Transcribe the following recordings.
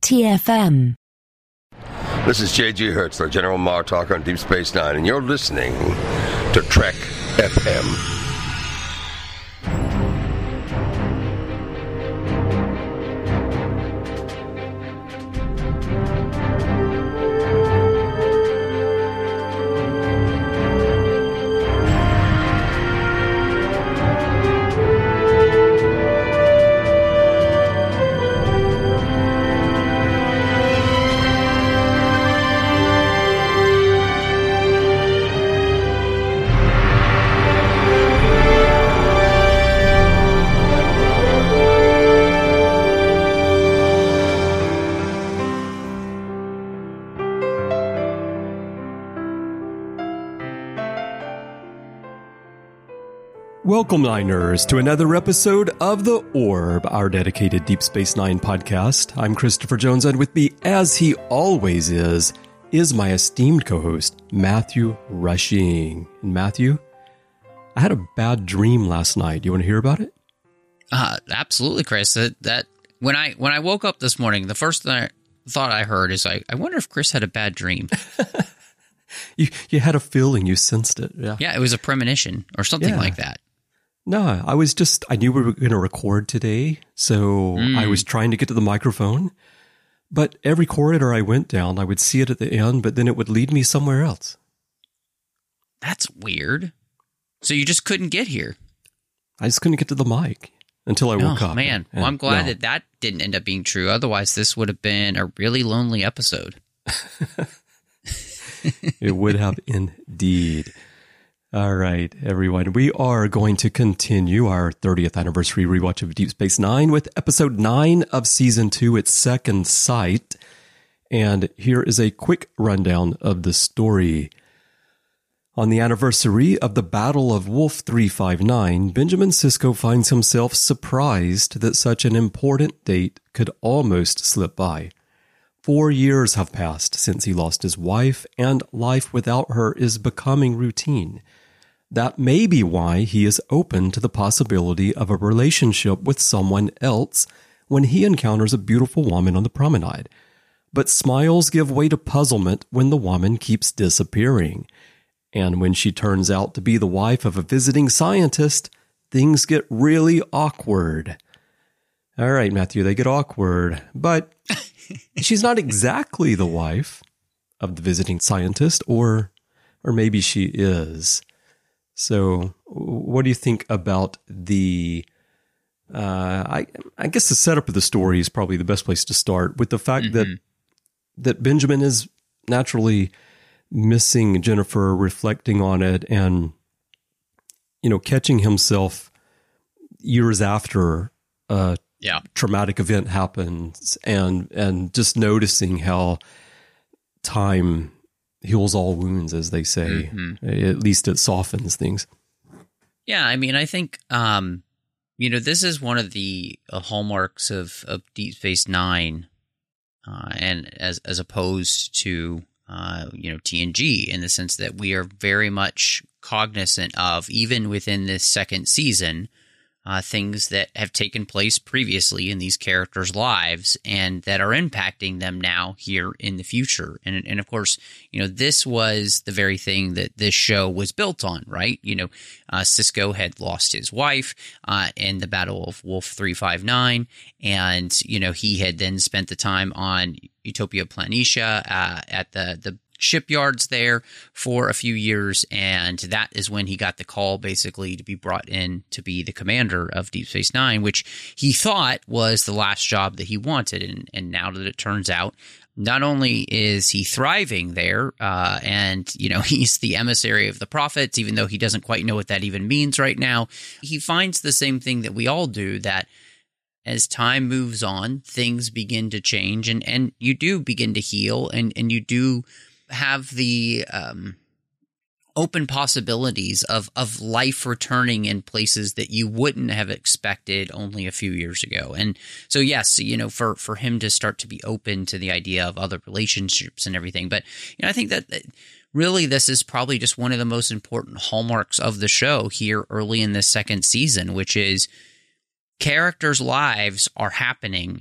TFM. This is J.G. Hertzler, General Martok on Deep Space Nine, and you're listening to Trek FM. Welcome, Niners, to another episode of The Orb, our dedicated Deep Space Nine podcast. I'm Christopher Jones, and with me, as he always is my esteemed co-host, Matthew Rushing. And Matthew, I had a bad dream last night. You want to hear about it? Absolutely, Chris. That when I woke up this morning, the first thought I heard is, I wonder if Chris had a bad dream. You had a feeling, you sensed it. Yeah, it was a premonition or something like that. No, I knew we were going to record today, so I was trying to get to the microphone, but every corridor I went down, I would see it at the end, but then it would lead me somewhere else. That's weird. So you just couldn't get here? I just couldn't get to the mic until I woke up. Oh, man. Well, I'm glad that didn't end up being true. Otherwise, this would have been a really lonely episode. It would have indeed. All right, everyone. We are going to continue our 30th anniversary rewatch of Deep Space Nine with episode 9 of season 2, its Second Sight. And here is a quick rundown of the story. On the anniversary of the Battle of Wolf 359, Benjamin Sisko finds himself surprised that such an important date could almost slip by. 4 years have passed since he lost his wife, and life without her is becoming routine. That may be why he is open to the possibility of a relationship with someone else when he encounters a beautiful woman on the promenade. But smiles give way to puzzlement when the woman keeps disappearing. And when she turns out to be the wife of a visiting scientist, things get really awkward. All right, Matthew, they get awkward, but she's not exactly the wife of the visiting scientist, or maybe she is. So what do you think about the, I guess the setup of the story is probably the best place to start, with the fact that Benjamin is naturally missing Jennifer, reflecting on it, and, catching himself years after a traumatic event happens, and just noticing how time heals all wounds, as they say. At least it softens things. Yeah, I mean, I think, this is one of the hallmarks of Deep Space Nine, and as opposed to, TNG, in the sense that we are very much cognizant of, even within this second season, things that have taken place previously in these characters' lives and that are impacting them now here in the future. And of course, this was the very thing that this show was built on, right? Sisko had lost his wife in the Battle of Wolf 359, and, he had then spent the time on Utopia Planitia at the shipyards there for a few years, and that is when he got the call basically to be brought in to be the commander of Deep Space Nine, which he thought was the last job that he wanted. And now that it turns out, not only is he thriving there, and he's the emissary of the prophets, even though he doesn't quite know what that even means right now, he finds the same thing that we all do, that as time moves on, things begin to change, and you do begin to heal, and you do have the open possibilities of life returning in places that you wouldn't have expected only a few years ago. And so, yes, for him to start to be open to the idea of other relationships and everything. But I think that really this is probably just one of the most important hallmarks of the show here early in this second season, which is characters' lives are happening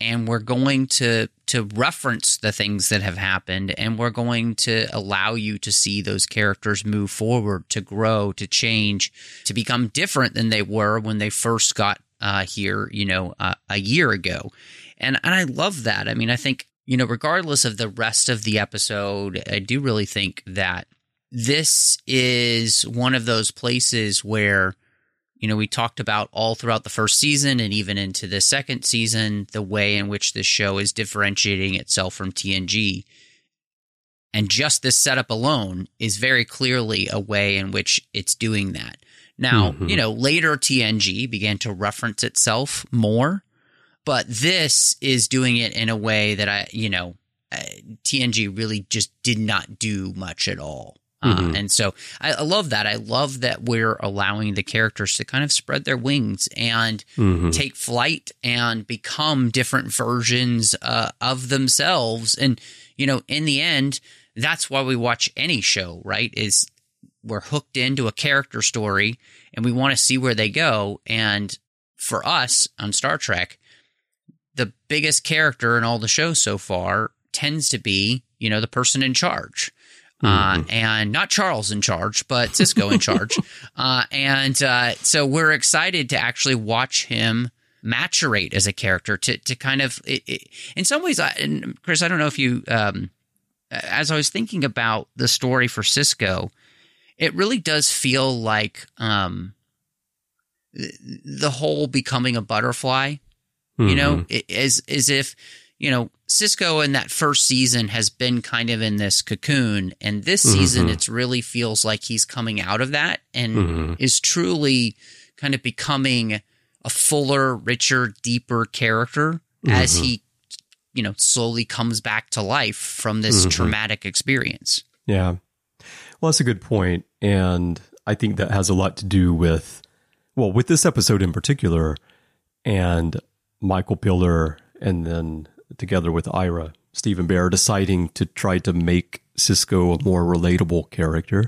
and we're going to reference the things that have happened, and we're going to allow you to see those characters move forward, to grow, to change, to become different than they were when they first got here, a year ago. And I love that. I mean, I think, regardless of the rest of the episode, I do really think that this is one of those places where, we talked about all throughout the first season and even into the second season, the way in which this show is differentiating itself from TNG. And just this setup alone is very clearly a way in which it's doing that. Now, later TNG began to reference itself more, but this is doing it in a way that TNG really just did not do much at all. And so I love that. I love that we're allowing the characters to kind of spread their wings and take flight and become different versions of themselves. And, in the end, that's why we watch any show, right? Is we're hooked into a character story and we want to see where they go. And for us on Star Trek, the biggest character in all the shows so far tends to be, the person in charge. And not Charles in charge, but Sisko in charge. So we're excited to actually watch him maturate as a character to kind of, in some ways, and Chris, I don't know if you, as I was thinking about the story for Sisko, it really does feel like the whole becoming a butterfly, as if, Sisko in that first season has been kind of in this cocoon, and this season it really feels like he's coming out of that and is truly kind of becoming a fuller, richer, deeper character as he, slowly comes back to life from this traumatic experience. Yeah. Well, that's a good point. And I think that has a lot to do with this episode in particular, and Michael Piller, and then together with Ira, Stephen Bear, deciding to try to make Sisko a more relatable character.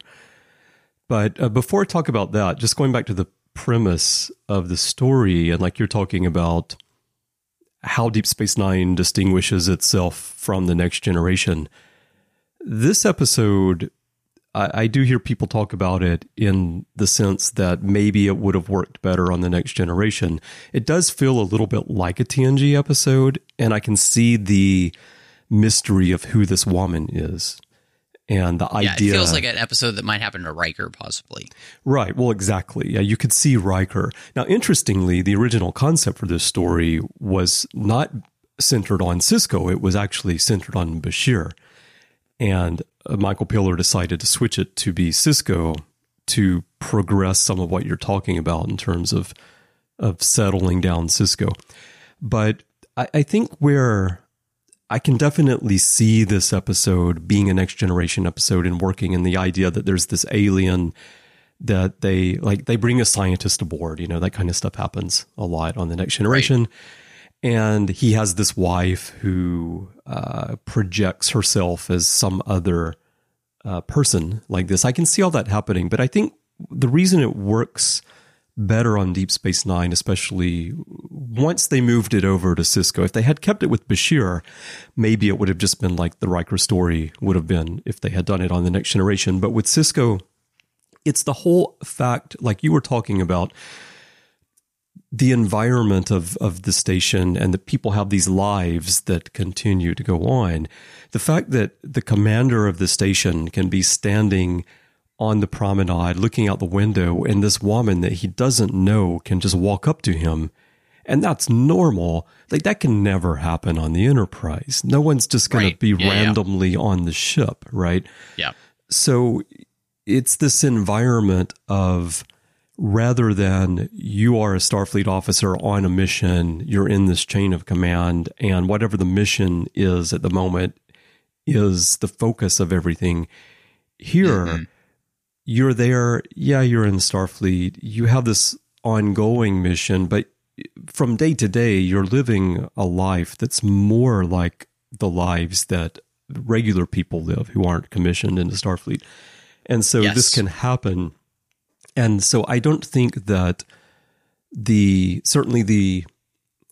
But before I talk about that, just going back to the premise of the story, and like you're talking about how Deep Space Nine distinguishes itself from the Next Generation, this episode, I do hear people talk about it in the sense that maybe it would have worked better on the Next Generation. It does feel a little bit like a TNG episode, and I can see the mystery of who this woman is. And the idea... it feels like an episode that might happen to Riker, possibly. Right, well, exactly. Yeah, you could see Riker. Now, interestingly, the original concept for this story was not centered on Sisko. It was actually centered on Bashir. And Michael Piller decided to switch it to be Sisko to progress some of what you're talking about in terms of settling down Sisko. But I think where I can definitely see this episode being a Next Generation episode and working in the idea that there's this alien that they bring a scientist aboard, that kind of stuff happens a lot on the Next Generation. Right. And he has this wife who projects herself as some other person like this. I can see all that happening, but I think the reason it works better on Deep Space Nine, especially once they moved it over to Sisko, if they had kept it with Bashir, maybe it would have just been like the Riker story would have been if they had done it on the Next Generation. But with Sisko, it's the whole fact, like you were talking about, the environment of the station and that people have these lives that continue to go on. The fact that the commander of the station can be standing on the promenade looking out the window and this woman that he doesn't know can just walk up to him, and that's normal. Like, that can never happen on the Enterprise. No one's just going to be randomly on the ship, right? Yeah. So it's this environment of, rather than you are a Starfleet officer on a mission, you're in this chain of command, and whatever the mission is at the moment is the focus of everything. Here, you're there, you're in Starfleet, you have this ongoing mission, but from day to day, you're living a life that's more like the lives that regular people live who aren't commissioned into Starfleet. And so this can happen. And so I don't think that certainly the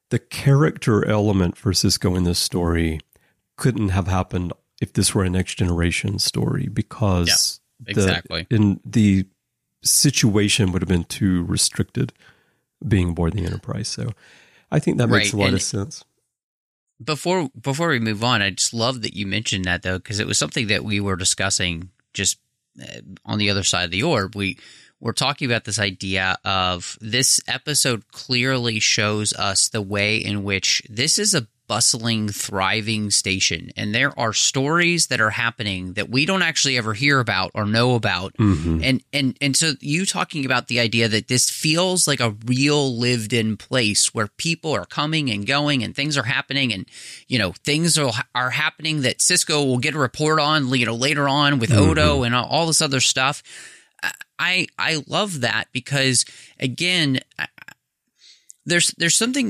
the character element for Sisko in this story couldn't have happened if this were a Next Generation story, because exactly. the situation would have been too restricted being aboard the Enterprise. So I think that makes a lot of sense. Before we move on, I just love that you mentioned that, though, because it was something that we were discussing just on the other side of the orb. We're talking about this idea of this episode clearly shows us the way in which this is a bustling, thriving station, and there are stories that are happening that we don't actually ever hear about or know about. Mm-hmm. And so you talking about the idea that this feels like a real lived-in place where people are coming and going and things are happening, and things are happening that Sisko will get a report on later on with Odo and all this other stuff. I love that because, again, there's something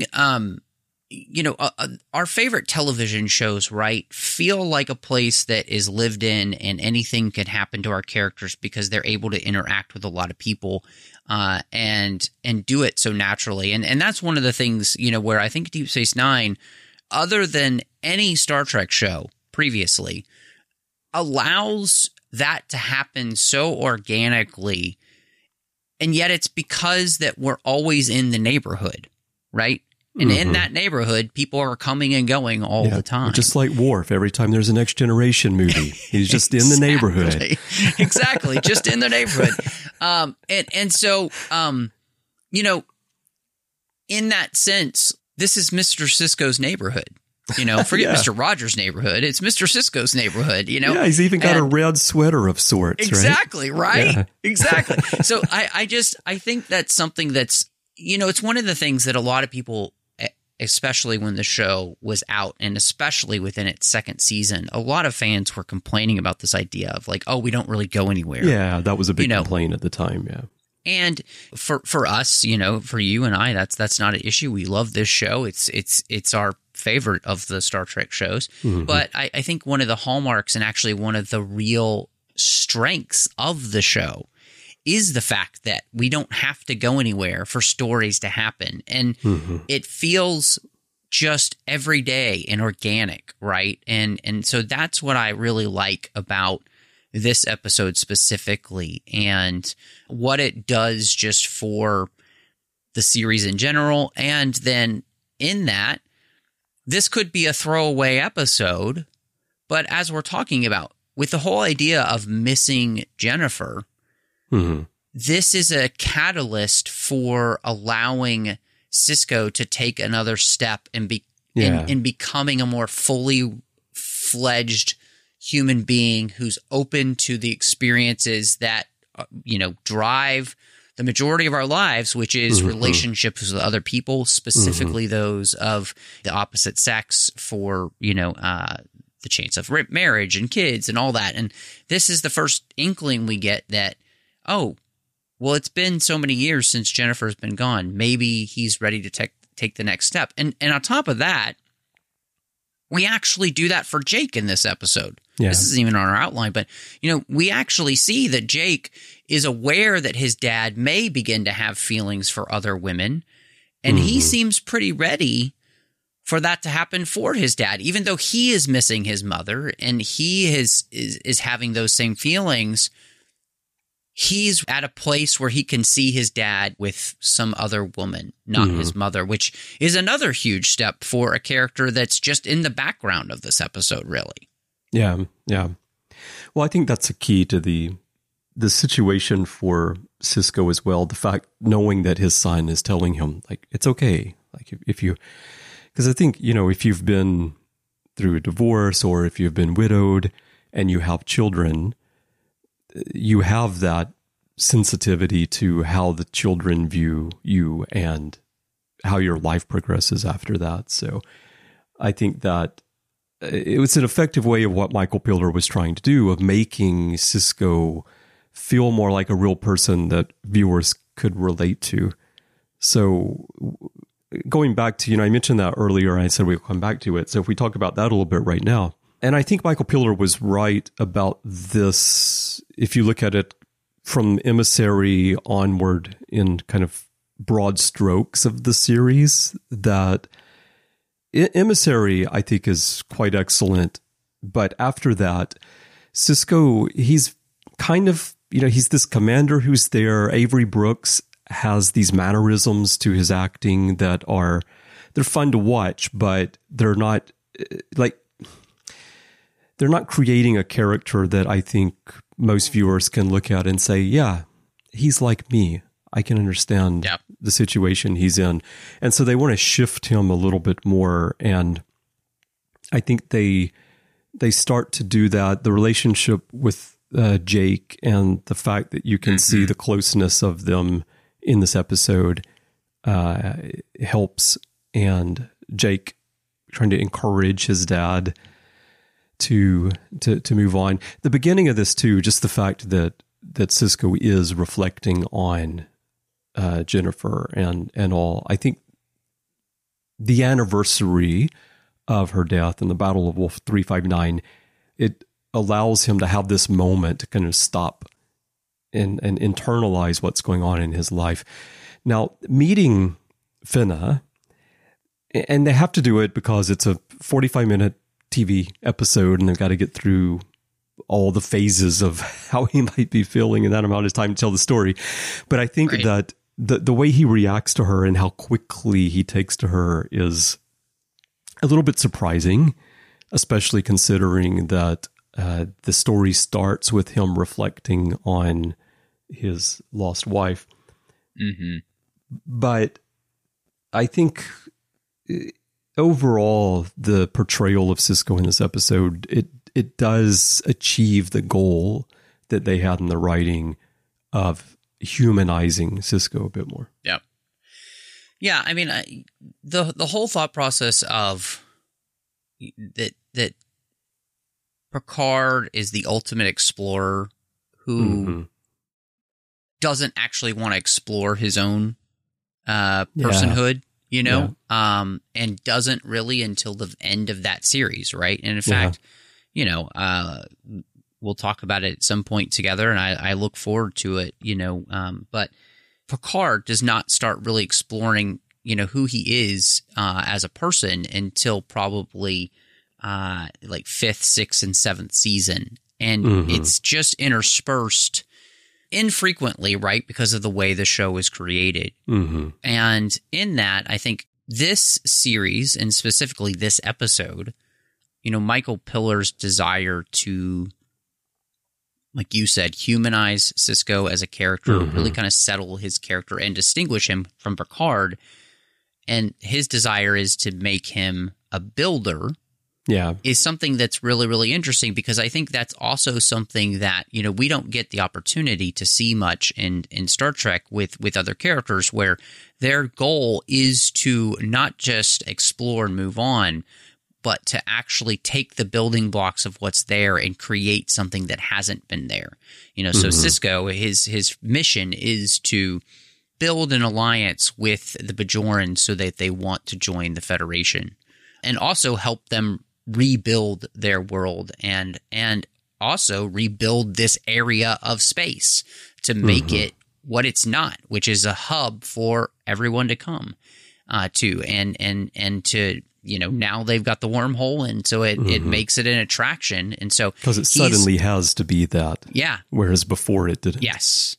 our favorite television shows, right, feel like a place that is lived in, and anything can happen to our characters because they're able to interact with a lot of people and do it so naturally. And that's one of the things, where I think Deep Space Nine, other than any Star Trek show previously, allows that to happen so organically. And yet it's because that we're always in the neighborhood, right? And in that neighborhood, people are coming and going all the time. Just like Worf, every time there's a Next Generation movie, he's just in the neighborhood. Exactly, just in the neighborhood. And so, in that sense, this is Mr. Sisko's neighborhood. Forget Mr. Rogers' neighborhood. It's Mr. Sisko's neighborhood, Yeah, he's even got a red sweater of sorts, exactly, right? Yeah. Exactly. So I think that's something that's, it's one of the things that a lot of people, especially when the show was out and especially within its second season, a lot of fans were complaining about this idea of like, oh, we don't really go anywhere. Yeah, that was a big complaint at the time, yeah. And for us, for you and I, that's not an issue. We love this show. It's our favorite of the Star Trek shows. Mm-hmm. But I think one of the hallmarks and actually one of the real strengths of the show is the fact that we don't have to go anywhere for stories to happen. And it feels just everyday and organic, right? And so that's what I really like about this episode specifically, and what it does just for the series in general. And then in that, this could be a throwaway episode, but as we're talking about, with the whole idea of missing Jennifer, this is a catalyst for allowing Sisko to take another step and in becoming a more fully fledged human being who's open to the experiences that drive the majority of our lives, which is relationships with other people, specifically those of the opposite sex, for the chance of marriage and kids and all that. And this is the first inkling we get that, oh, well, it's been so many years since Jennifer's been gone. Maybe he's ready to take the next step. And on top of that, we actually do that for Jake in this episode. Yeah. This isn't even on our outline, but, we actually see that Jake is aware that his dad may begin to have feelings for other women, and he seems pretty ready for that to happen for his dad, even though he is missing his mother and he is having those same feelings. He's at a place where he can see his dad with some other woman, not his mother, which is another huge step for a character that's just in the background of this episode, really. Yeah, yeah. Well, I think that's a key to the situation for Sisko as well. The fact, knowing that his son is telling him, like, it's okay. Like, because I think, if you've been through a divorce or if you've been widowed and you have children, you have that sensitivity to how the children view you and how your life progresses after that. So I think that it was an effective way of what Michael Piller was trying to do, of making Sisko feel more like a real person that viewers could relate to. So going back to, I mentioned that earlier, I said we'll come back to it. So if we talk about that a little bit right now, and I think Michael Piller was right about this, if you look at it from Emissary onward in kind of broad strokes of the series, that Emissary, I think, is quite excellent. But after that, Sisko, he's kind of, he's this commander who's there. Avery Brooks has these mannerisms to his acting that they're fun to watch, but they're not they're not creating a character that I think most viewers can look at and say, yeah, he's like me. I can understand the situation he's in. And so they want to shift him a little bit more. And I think they start to do that. The relationship with Jake and the fact that you can see the closeness of them in this episode helps. And Jake trying to encourage his dad to move on. The beginning of this too, just the fact that Sisko is reflecting on Jennifer and all. I think the anniversary of her death in the Battle of Wolf 359, it allows him to have this moment to kind of stop and internalize what's going on in his life. Now, meeting Finna, and they have to do it because it's a 45-minute TV episode and they've got to get through all the phases of how he might be feeling in that amount of time to tell the story. But I think that the way he reacts to her and how quickly he takes to her is a little bit surprising, especially considering that the story starts with him reflecting on his lost wife. Mm-hmm. But I think overall, the portrayal of Sisko in this episode, it does achieve the goal that they had in the writing of humanizing Sisko a bit more. Yeah. Yeah, I mean, the whole thought process of that Picard is the ultimate explorer who doesn't actually want to explore his own personhood, and doesn't really until the end of that series, right? And in fact, we'll talk about it at some point together, and I look forward to it, but Picard does not start really exploring, who he is as a person until probably like 5th, 6th, and 7th season. And it's just interspersed infrequently, right? Because of the way the show is created. And in that, I think this series, and specifically this episode, Michael Pillar's desire to, like you said, humanize Sisko as a character, really kind of settle his character and distinguish him from Picard. And his desire is to make him a builder. Is something that's really, really interesting, because I think that's also something that, we don't get the opportunity to see much in Star Trek with other characters, where their goal is to not just explore and move on, but to actually take the building blocks of what's there and create something that hasn't been there. So Sisko, his mission is to build an alliance with the Bajorans so that they want to join the Federation, and also help them rebuild their world and also rebuild this area of space to make it what it's not, which is a hub for everyone to come to, and to, now they've got the wormhole, and so it makes it an attraction. And so because it suddenly has to be that, whereas before it didn't.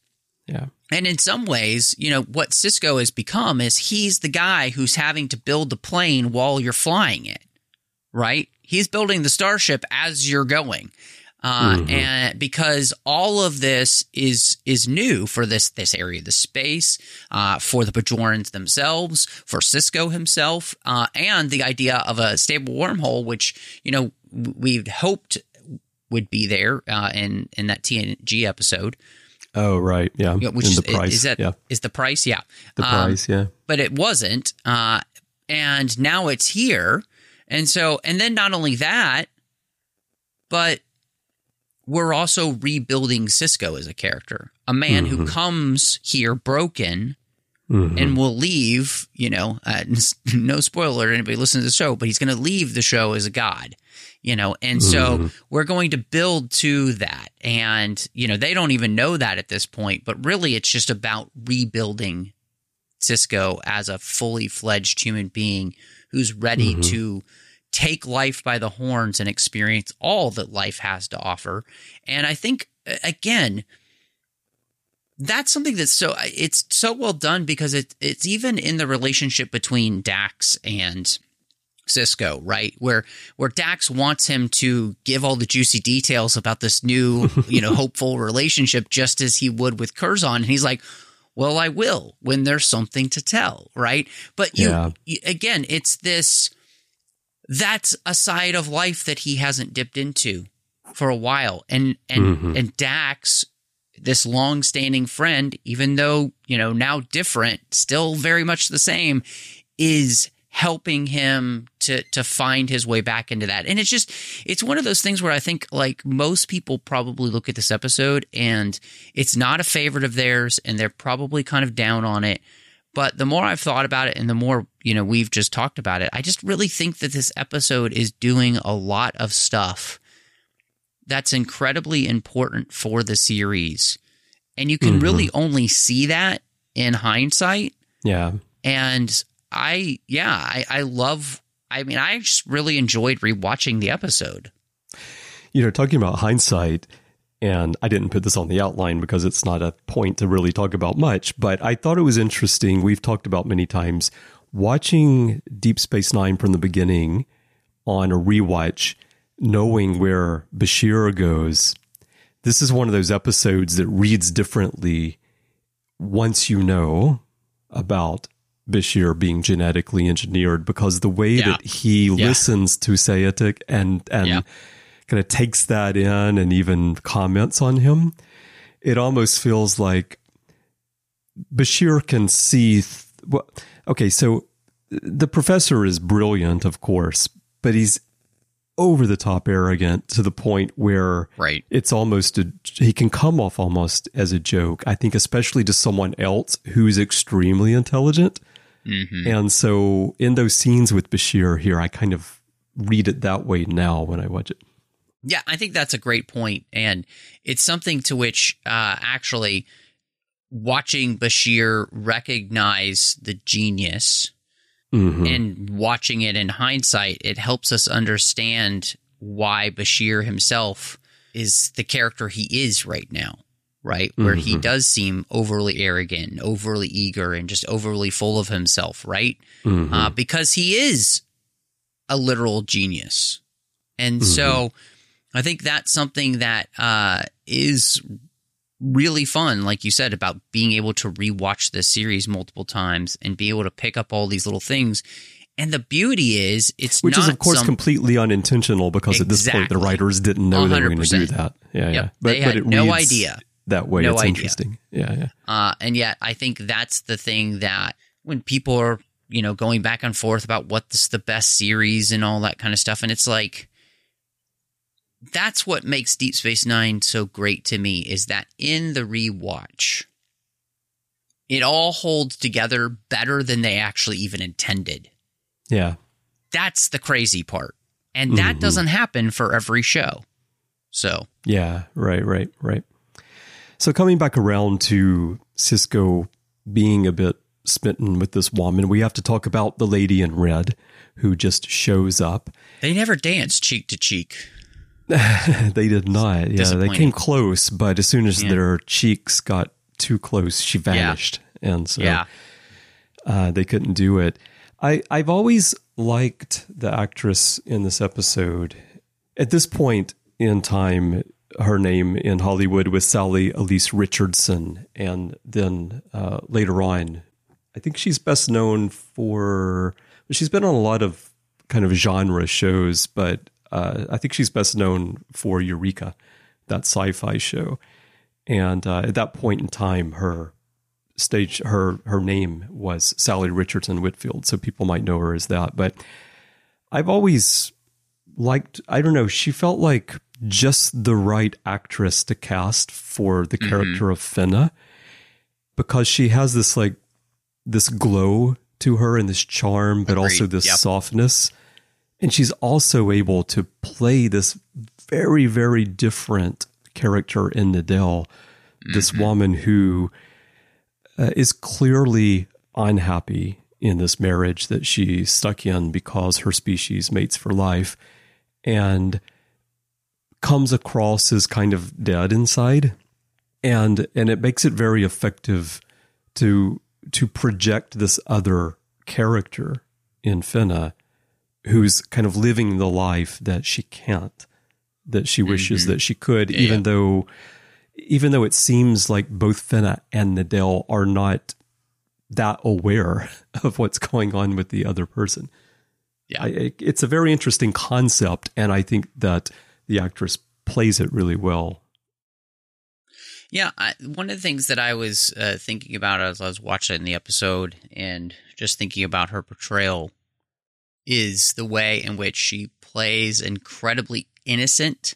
And in some ways, what Sisko has become is he's the guy who's having to build the plane while you're flying it, right? He's building the starship as you're going. And because all of this is new for this area of the space, for the Bajorans themselves, for Sisko himself, and the idea of a stable wormhole, which, we'd hoped would be there in that TNG episode. Oh, right. Yeah. Which in the price. Is the price. Yeah. The price. Yeah. But it wasn't. And now it's here. And then not only that, but we're also rebuilding Sisko as a character, a man who comes here broken and will leave, no spoiler to anybody listening to the show, but he's going to leave the show as a god, and so we're going to build to that. And, they don't even know that at this point, but really it's just about rebuilding Sisko as a fully fledged human being who's ready to take life by the horns and experience all that life has to offer. And I think, again, that's something that's it's so well done, because it's even in the relationship between Dax and Sisko, right? Where Dax wants him to give all the juicy details about this new, hopeful relationship, just as he would with Curzon. And he's like, well, I will when there's something to tell, right? But again, it's that's a side of life that he hasn't dipped into for a while. And Dax, this long-standing friend, even though, now different, still very much the same, is helping him to find his way back into that. And it's one of those things where I think, like, most people probably look at this episode and it's not a favorite of theirs, and they're probably kind of down on it. But the more I've thought about it, and the more, we've just talked about it, I just really think that this episode is doing a lot of stuff that's incredibly important for the series. And you can really only see that in hindsight. Yeah. And I just really enjoyed rewatching the episode. Talking about hindsight, and I didn't put this on the outline because it's not a point to really talk about much, but I thought it was interesting. We've talked about many times watching Deep Space Nine from the beginning on a rewatch, knowing where Bashir goes. This is one of those episodes that reads differently once you know about Bashir being genetically engineered, because the way that he listens to Sayatic and kind of takes that in and even comments on him, it almost feels like Bashir can see. So the professor is brilliant, of course, but he's over the top arrogant to the point where it's almost he can come off almost as a joke, I think, especially to someone else who's extremely intelligent. And so in those scenes with Bashir here, I kind of read it that way now when I watch it. Yeah, I think that's a great point. And it's something to which actually watching Bashir recognize the genius and watching it in hindsight, it helps us understand why Bashir himself is the character he is right now, right? Where he does seem overly arrogant, overly eager, and just overly full of himself, right? Because he is a literal genius. And so I think that's something that is really fun, like you said, about being able to rewatch this series multiple times and be able to pick up all these little things. And the beauty is, which is, of course, completely unintentional, because at this point the writers didn't know they were going to do that. But they had no idea that way. It's interesting. And yet, I think that's the thing that when people are, going back and forth about what's the best series and all that kind of stuff, and it's like, that's what makes Deep Space Nine so great to me, is that in the rewatch, it all holds together better than they actually even intended. Yeah. That's the crazy part. And that doesn't happen for every show. So. Yeah, right. So coming back around to Sisko being a bit smitten with this woman, we have to talk about the lady in red who just shows up. They never danced cheek to cheek. They did not. Yeah, they came close, but as soon as their cheeks got too close, she vanished. And so they couldn't do it. I've always liked the actress in this episode. At this point in time, her name in Hollywood was Sally Elise Richardson. And then later on, I think she's best known for, she's been on a lot of kind of genre shows, but I think she's best known for Eureka, that sci-fi show. And at that point in time, her name was Sally Richardson Whitfield, so people might know her as that. But I've always liked, I don't know, she felt like just the right actress to cast for the character of Fenna, because she has this glow to her and this charm, but also this softness. And she's also able to play this very, very different character in Nadell, this woman who is clearly unhappy in this marriage that she's stuck in because her species mates for life, and comes across as kind of dead inside. And it makes it very effective to project this other character in Finna who's kind of living the life that she can't, that she wishes that she could, even though it seems like both Finna and Nadell are not that aware of what's going on with the other person. Yeah. It's a very interesting concept, and I think that the actress plays it really well. Yeah, one of the things that I was thinking about as I was watching the episode and just thinking about her portrayal is the way in which she plays incredibly innocent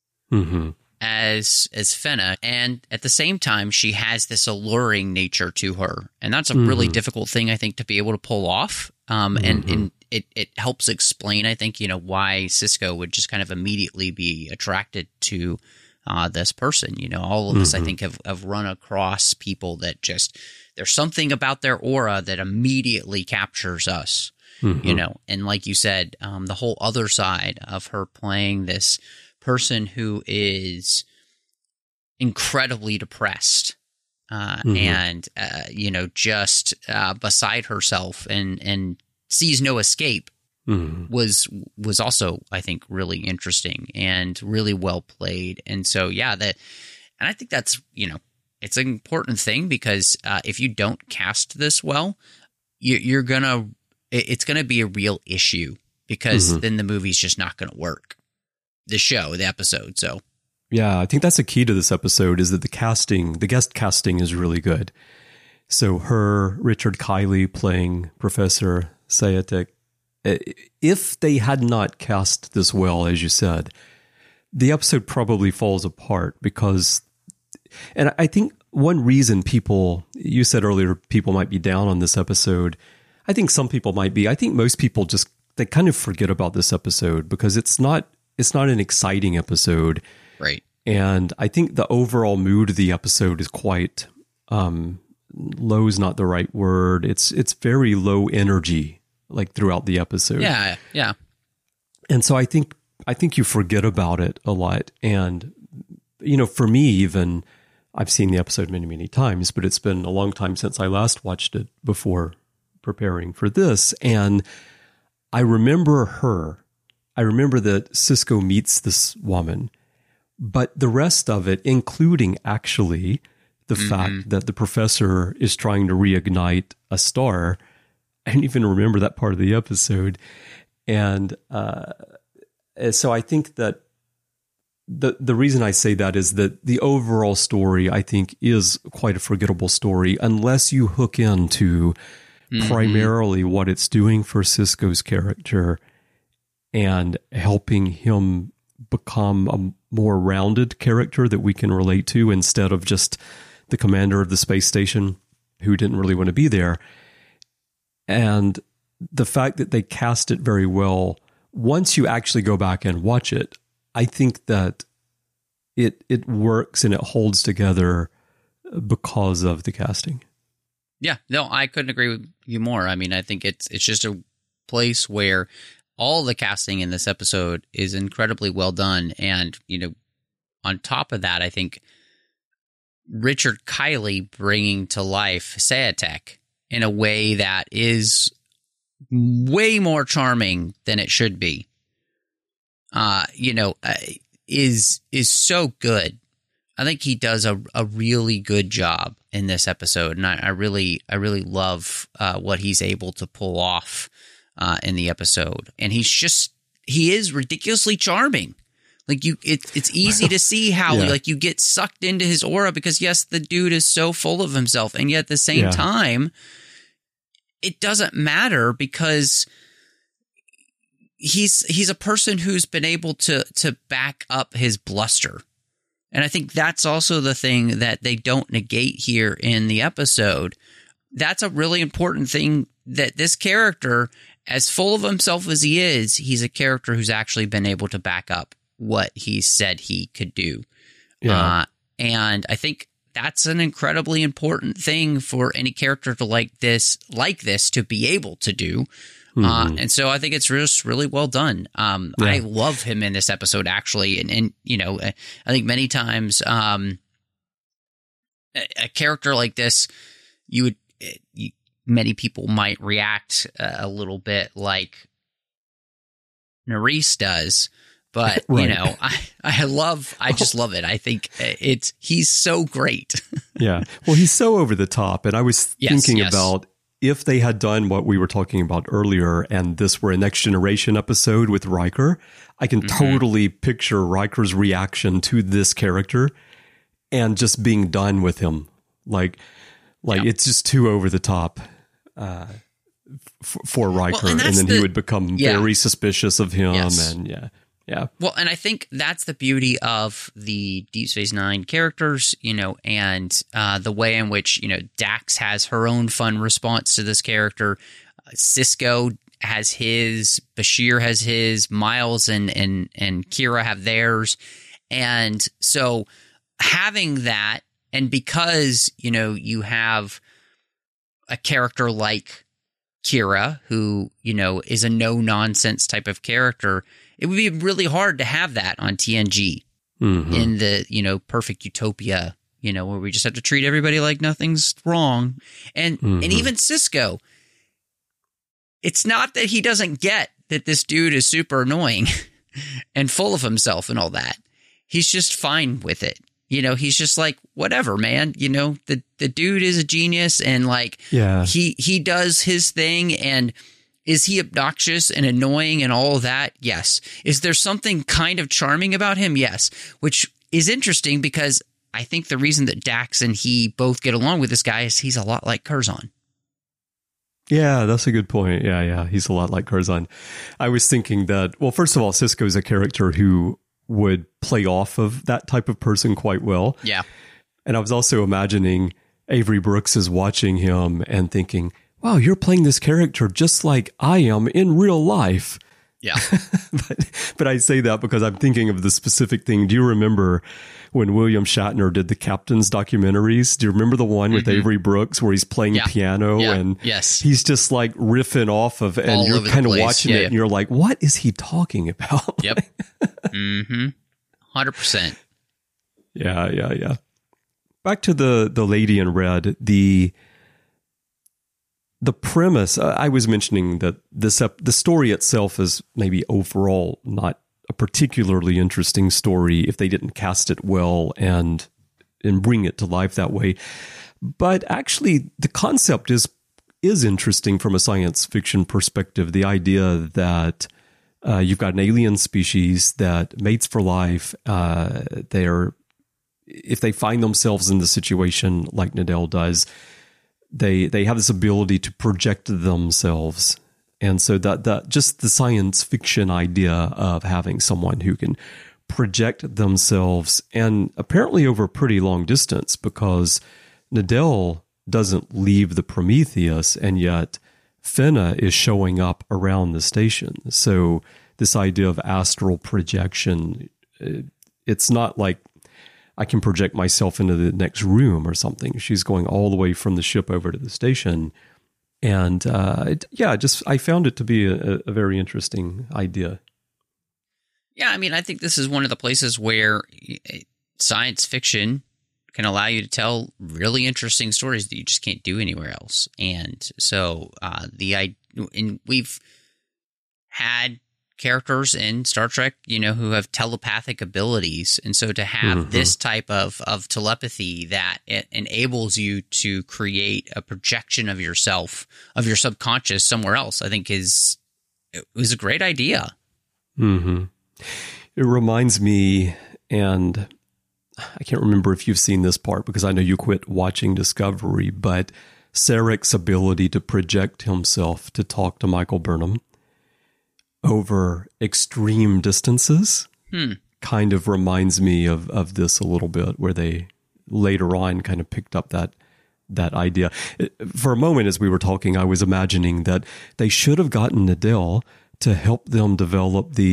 as Finna, and at the same time she has this alluring nature to her, and that's a really difficult thing, I think, to be able to pull off. And it helps explain, I think, why Sisko would just kind of immediately be attracted to this person. All of us, I think, have run across people that just, there's something about their aura that immediately captures us, and like you said, the whole other side of her playing this person who is incredibly depressed and, just beside herself and sees no escape was also, I think, really interesting and really well played. And so, and I think that's, it's an important thing because if you don't cast this well, it's going to be a real issue because then the movie's just not going to work. The episode. So, yeah, I think that's the key to this episode is that the guest casting is really good. So Richard Kiley playing Professor Sayatek, if they had not cast this well, as you said, the episode probably falls apart because, and I think one reason you said earlier, people might be down on this episode. I think some people might be. I think most people they kind of forget about this episode because it's not an exciting episode. Right. And I think the overall mood of the episode is quite, low is not the right word. It's very low energy, like throughout the episode. Yeah. Yeah. And so I think you forget about it a lot. And, for me, even I've seen the episode many, many times, but it's been a long time since I last watched it before preparing for this. And I remember that Sisko meets this woman, but the rest of it, including actually the fact that the professor is trying to reignite a star, I didn't even remember that part of the episode. And so I think that the reason I say that is that the overall story, I think, is quite a forgettable story unless you hook into primarily what it's doing for Sisko's character and helping him become a more rounded character that we can relate to instead of just the commander of the space station who didn't really want to be there. And the fact that they cast it very well, once you actually go back and watch it, I think that it works and it holds together because of the casting. Yeah, no, I couldn't agree with you more. I mean, I think it's just a place where all the casting in this episode is incredibly well done. And, on top of that, I think Richard Kiley bringing to life Sayatek in a way that is way more charming than it should be, is so good. I think he does a really good job in this episode, and I really love what he's able to pull off in the episode. And he is ridiculously charming. Like it's easy to see how you get sucked into his aura because yes, the dude is so full of himself, and yet at the same time, it doesn't matter because he's a person who's been able to back up his bluster. And I think that's also the thing that they don't negate here in the episode. That's a really important thing, that this character, as full of himself as he is, he's a character who's actually been able to back up what he said he could do. Yeah. And I think that's an incredibly important thing for any character to like this to be able to do. And so I think it's just really well done. I love him in this episode, actually. And I think many times a character like this, many people might react a little bit like Nerys does. But, right. I just love it. I think he's so great. Yeah. Well, he's so over the top. And I was thinking about if they had done what we were talking about earlier and this were a Next Generation episode with Riker, I can totally picture Riker's reaction to this character and just being done with him. Like it's just too over the top for Riker. Well, and then he would become very suspicious of him. Yes. And yeah. Well, and I think that's the beauty of the Deep Space Nine characters, and the way in which, Dax has her own fun response to this character. Sisko has his, Bashir has his, Miles and Kira have theirs. And so having that, and because, you have a character like Kira, who, is a no-nonsense type of character, it would be really hard to have that on TNG in the, perfect utopia, where we just have to treat everybody like nothing's wrong. And even Sisko, it's not that he doesn't get that this dude is super annoying and full of himself and all that. He's just fine with it. He's just like, whatever, man. The dude is a genius and he does his thing. And is he obnoxious and annoying and all of that? Yes. Is there something kind of charming about him? Yes. Which is interesting because I think the reason that Dax and he both get along with this guy is he's a lot like Curzon. Yeah, that's a good point. Yeah. He's a lot like Curzon. I was thinking that, well, first of all, Sisko is a character who would play off of that type of person quite well. Yeah. And I was also imagining Avery Brooks is watching him and thinking, wow, you're playing this character just like I am in real life. Yeah. but I say that because I'm thinking of the specific thing. Do you remember when William Shatner did the Captain's documentaries? Do you remember the one with Avery Brooks where he's playing piano and he's just like riffing off of, and you're kind of watching it and you're like, what is he talking about? Yep. 100%. Yeah. Back to the Lady in Red, the premise, I was mentioning that the story itself is maybe overall not a particularly interesting story if they didn't cast it well and bring it to life that way. But actually, the concept is interesting from a science fiction perspective. The idea that you've got an alien species that mates for life. If they find themselves in the situation like Nidell does, they have this ability to project themselves. And so that just the science fiction idea of having someone who can project themselves, and apparently over a pretty long distance, because Nidell doesn't leave the Prometheus, and yet Fenna is showing up around the station. So this idea of astral projection, it's not like I can project myself into the next room or something. She's going all the way from the ship over to the station. And I found it to be a very interesting idea. Yeah, I mean, I think this is one of the places where science fiction can allow you to tell really interesting stories that you just can't do anywhere else. And so we've had characters in Star Trek, who have telepathic abilities. And so to have this type of telepathy that it enables you to create a projection of yourself, of your subconscious somewhere else, I think was a great idea. Mm-hmm. It reminds me, and I can't remember if you've seen this part because I know you quit watching Discovery, but Sarek's ability to project himself to talk to Michael Burnham over extreme distances kind of reminds me of this a little bit, where they later on kind of picked up that idea. For a moment, as we were talking, I was imagining that they should have gotten Nidell to help them develop the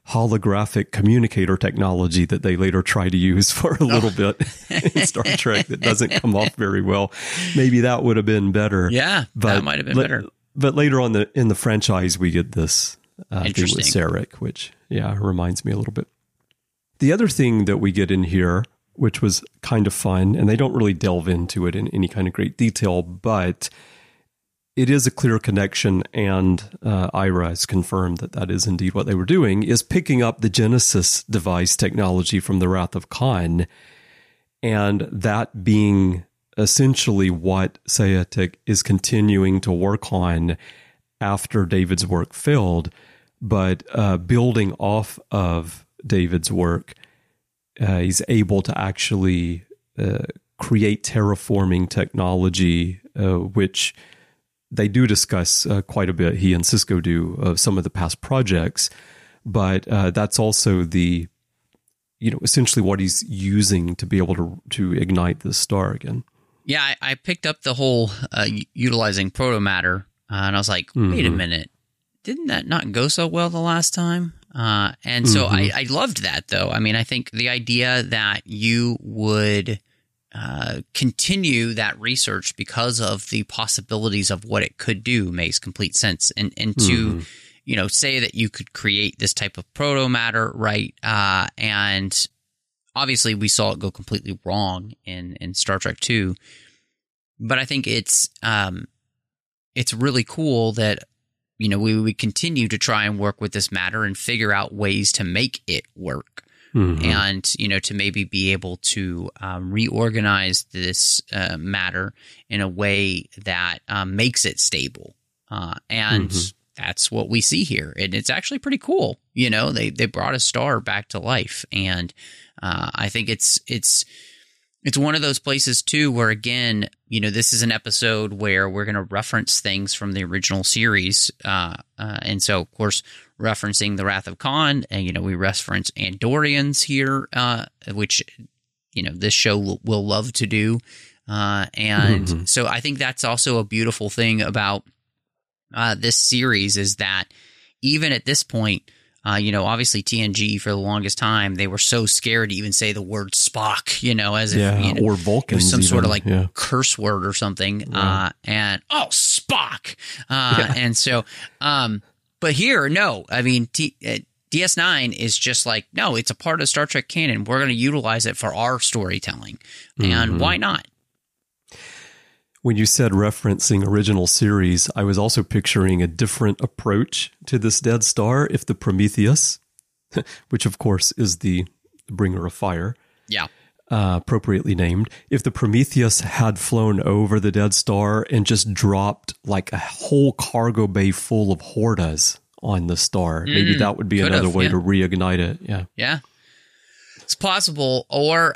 holographic communicator technology that they later try to use for a little bit in Star Trek that doesn't come off very well. Maybe that would have been better. Yeah, that might have been better. But later on in the franchise, we get this thing with Sarek, which, reminds me a little bit. The other thing that we get in here, which was kind of fun, and they don't really delve into it in any kind of great detail, but it is a clear connection, and Ira has confirmed that is indeed what they were doing, is picking up the Genesis device technology from the Wrath of Khan, and that being essentially what Sayatek is continuing to work on after David's work failed, but building off of David's work, he's able to actually create terraforming technology, which they do discuss quite a bit. He and Sisko do of some of the past projects, but that's also essentially what he's using to be able to ignite this star again. Yeah, I picked up the whole utilizing protomatter, and I was like, wait a minute, didn't that not go so well the last time? And so I loved that, though. I mean, I think the idea that you would continue that research because of the possibilities of what it could do makes complete sense. And to, say that you could create this type of protomatter, right? And obviously we saw it go completely wrong in Star Trek II. But I think it's really cool that, we continue to try and work with this matter and figure out ways to make it work. And, to maybe be able to reorganize this matter in a way that makes it stable. And that's what we see here. And it's actually pretty cool. They brought a star back to life. And I think it's one of those places, too, where, again, this is an episode where we're going to reference things from the original series. And so, of course, referencing the Wrath of Khan, and, we reference Andorians here, which, this show will love to do. And so I think that's also a beautiful thing about this series is that even at this point, obviously TNG for the longest time, they were so scared to even say the word Spock, as if, or Vulcan, it was some sort of curse word or something. Right. Spock. And so, but here, no, I mean, DS9 is just like, no, it's a part of Star Trek canon. We're going to utilize it for our storytelling. And why not? When you said referencing original series, I was also picturing a different approach to this dead star if the Prometheus, which of course is the bringer of fire, appropriately named, if the Prometheus had flown over the dead star and just dropped like a whole cargo bay full of Hortas on the star, maybe that would be another way to reignite it. Yeah. It's possible. Or,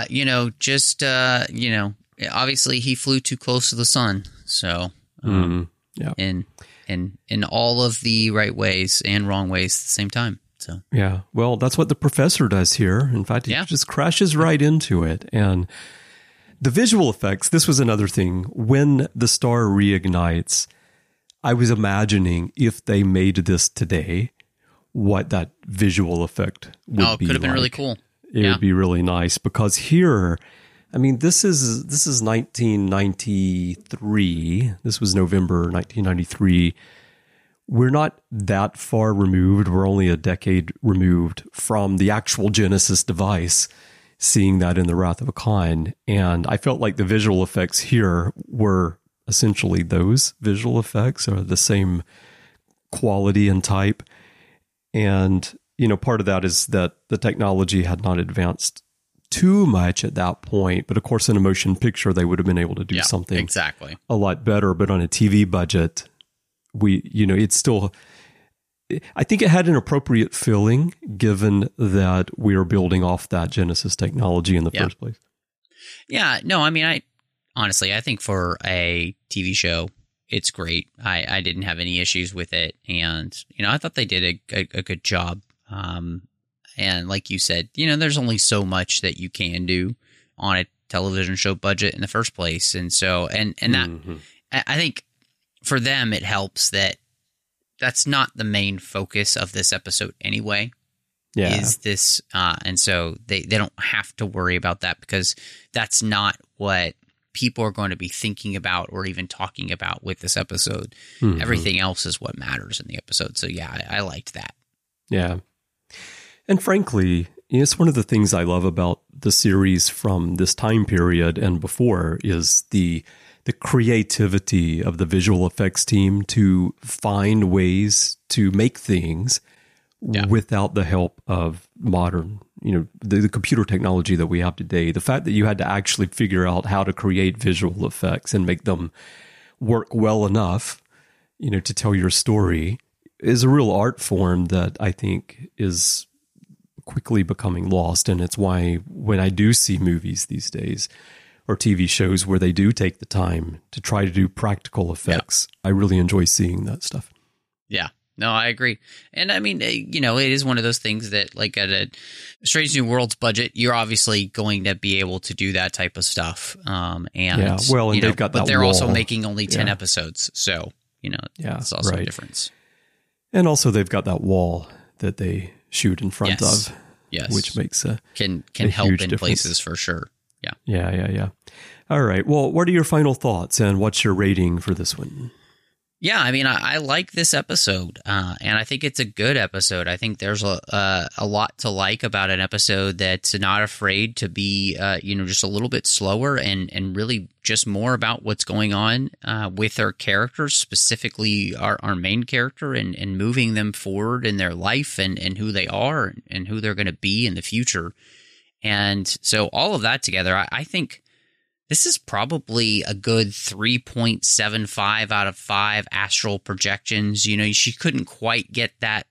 obviously he flew too close to the sun. So, in all of the right ways and wrong ways at the same time. So, yeah, well, that's what the professor does here. In fact, he just crashes right into it. And the visual effects, this was another thing. When the star reignites, I was imagining if they made this today, what that visual effect would be. Oh, it could have been really cool. It would be really nice because here, I mean, this is 1993. This was November 1993. We're not that far removed. We're only a decade removed from the actual Genesis device, seeing that in the Wrath of Khan. And I felt like the visual effects here were essentially those visual effects, or the same quality and type. And, part of that is that the technology had not advanced too much at that point, but of course in a motion picture they would have been able to do something a lot better. But on a TV budget, it's still, I think it had an appropriate feeling given that we are building off that Genesis technology in the first place. Yeah, no, I mean, I think for a TV show, it's great. I didn't have any issues with it, and I thought they did a good job. And like you said, there's only so much that you can do on a television show budget in the first place. And so, and that, I think for them, it helps that that's not the main focus of this episode anyway. is this, and so they don't have to worry about that because that's not what people are going to be thinking about or even talking about with this episode. Mm-hmm. Everything else is what matters in the episode. So yeah, I liked that. Yeah. And frankly, it's one of the things I love about the series from this time period and before is the creativity of the visual effects team to find ways to make things without the help of modern, the computer technology that we have today. The fact that you had to actually figure out how to create visual effects and make them work well enough, to tell your story is a real art form that I think is quickly becoming lost. And it's why when I do see movies these days or TV shows where they do take the time to try to do practical effects, I really enjoy seeing that stuff. Yeah. No, I agree. And I mean, it is one of those things that like at a Strange New Worlds budget, you're obviously going to be able to do that type of stuff. And they've got that but they're wall. Also making only 10 episodes. So, it's also a difference. And also they've got that wall that they shoot in front of. Yes. Which makes can a help huge in difference. places for sure. Yeah. Yeah. All right. Well, what are your final thoughts and what's your rating for this one? Yeah, I mean, I like this episode, and I think it's a good episode. I think there's a lot to like about an episode that's not afraid to be, just a little bit slower and really just more about what's going on with our characters, specifically our main character, and moving them forward in their life and who they are and who they're going to be in the future. And so all of that together, I think this is probably a good 3.75 out of 5 astral projections. She couldn't quite get that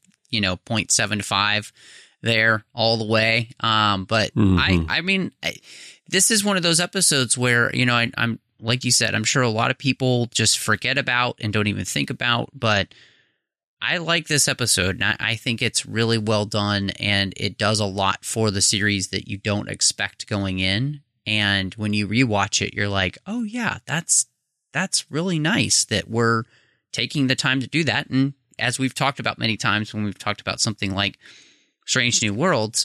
0.75 there all the way. But I mean, this is one of those episodes where, I'm like you said, I'm sure a lot of people just forget about and don't even think about, but I like this episode, and I think it's really well done, and it does a lot for the series that you don't expect going in. And when you rewatch it, you're like, oh yeah, that's really nice that we're taking the time to do that. And as we've talked about many times when we've talked about something like Strange New Worlds,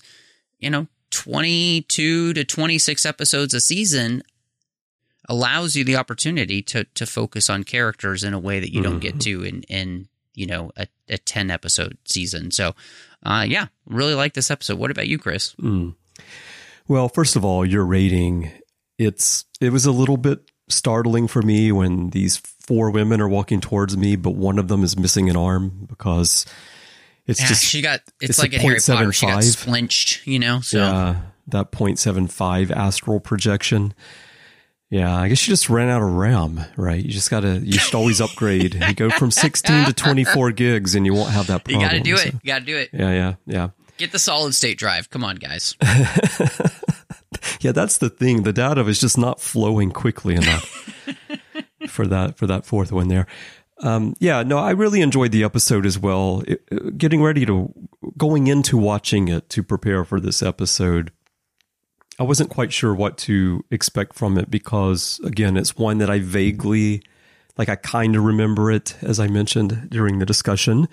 22 to 26 episodes a season allows you the opportunity to focus on characters in a way that you don't get to in a 10 episode season. So, really like this episode. What about you, Chris? Well, first of all, your rating, it was a little bit startling for me when these 4 women are walking towards me, but one of them is missing an arm because it's it's like in Harry Potter, she got splinched, so. Yeah, that 0.75 astral projection. Yeah, I guess you just ran out of RAM, right? You should always upgrade. You go from 16 to 24 gigs and you won't have that problem. You got to do it. You got to do it. Yeah. Get the solid state drive. Come on, guys. Yeah, that's the thing. The data is just not flowing quickly enough for that 4th one there. I really enjoyed the episode as well. Going into watching it to prepare for this episode, I wasn't quite sure what to expect from it because, again, it's one that I vaguely, I kind of remember it, as I mentioned during the discussion.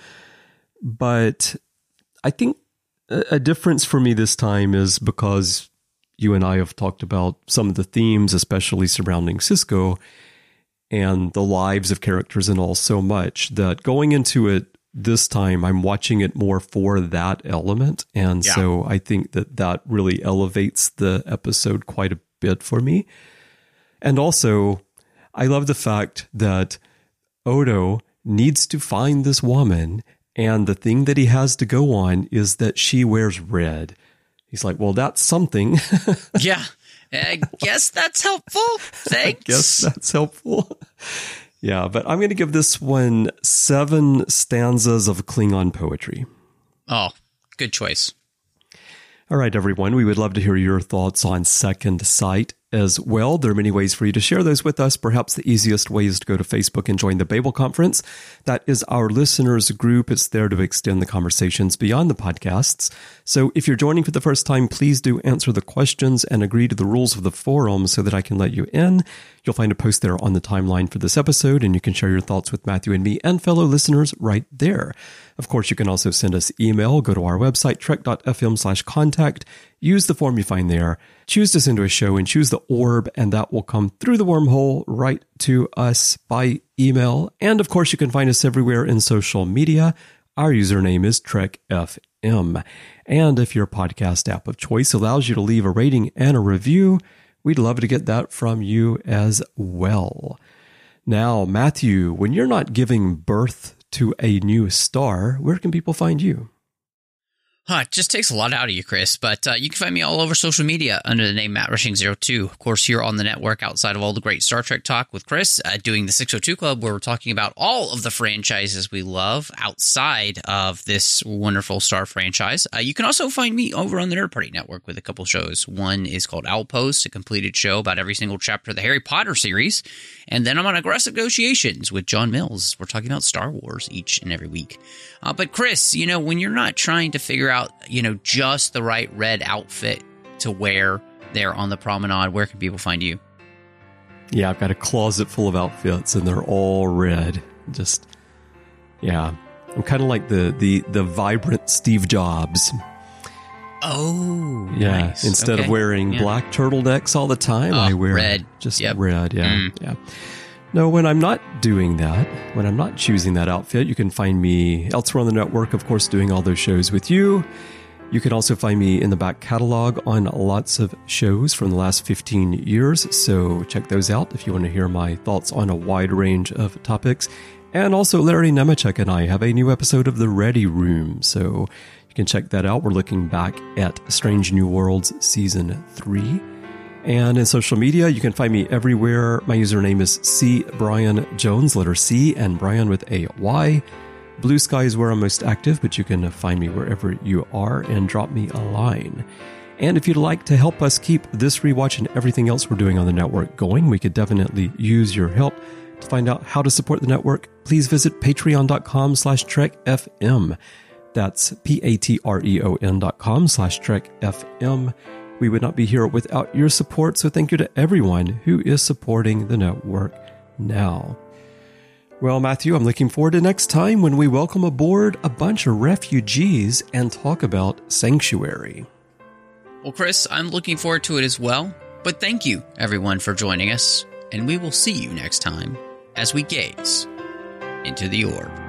But I think a difference for me this time is because you and I have talked about some of the themes, especially surrounding Sisko and the lives of characters and all so much, that going into it this time, I'm watching it more for that element. And so I think that really elevates the episode quite a bit for me. And also, I love the fact that Odo needs to find this woman, and the thing that he has to go on is that she wears red. He's like, well, that's something. Yeah. I guess that's helpful. Thanks. I guess that's helpful. Yeah, but I'm going to give this one 7 stanzas of Klingon poetry. Oh, good choice. All right, everyone. We would love to hear your thoughts on Second Sight, as well. There are many ways for you to share those with us. Perhaps the easiest way is to go to Facebook and join the Babel Conference. That is our listeners group. It's there to extend the conversations beyond the podcasts. So if you're joining for the first time, please do answer the questions and agree to the rules of the forum so that I can let you in. You'll find a post there on the timeline for this episode, and you can share your thoughts with Matthew and me and fellow listeners right there. Of course, you can also send us email. Go to our website, trek.fm/contact. Use the form you find there. Choose to send to a show and choose the orb, and that will come through the wormhole right to us by email. And of course, you can find us everywhere in social media. Our username is TrekFM. And if your podcast app of choice allows you to leave a rating and a review, we'd love to get that from you as well. Now, Matthew, when you're not giving birth to a new star, where can people find you? It just takes a lot out of you, Chris, but you can find me all over social media under the name MattRushing02. Of course, here on the network, outside of all the great Star Trek talk with Chris, doing the 602 Club, where we're talking about all of the franchises we love outside of this wonderful Star franchise. You can also find me over on the Nerd Party Network with a couple shows. One is called Outpost, a completed show about every single chapter of the Harry Potter series. And then I'm on Aggressive Negotiations with John Mills. We're talking about Star Wars each and every week. But Chris, when you're not trying to figure out, just the right red outfit to wear there on the promenade, where can people find you? Yeah, I've got a closet full of outfits, and they're all red. I'm kind of like the vibrant Steve Jobs. Oh, yeah. Nice. Instead of wearing black turtlenecks all the time, I wear red. Red. Yeah, yeah. No, when I'm not doing that, when I'm not choosing that outfit, you can find me elsewhere on the network, of course, doing all those shows with you. You can also find me in the back catalog on lots of shows from the last 15 years. So check those out if you want to hear my thoughts on a wide range of topics. And also, Larry Nemechek and I have a new episode of The Ready Room. So you can check that out. We're looking back at Strange New Worlds Season 3. And in social media, you can find me everywhere. My username is C. Brian Jones, letter C, and Brian with a Y. Blue Sky is where I'm most active, but you can find me wherever you are and drop me a line. And if you'd like to help us keep this rewatch and everything else we're doing on the network going, we could definitely use your help. To find out how to support the network, please visit patreon.com/TrekFM. That's patreon.com/TrekFM. We would not be here without your support, so thank you to everyone who is supporting the network now. Well, Matthew, I'm looking forward to next time when we welcome aboard a bunch of refugees and talk about Sanctuary. Well, Chris, I'm looking forward to it as well. But thank you, everyone, for joining us, and we will see you next time as we gaze into the orb.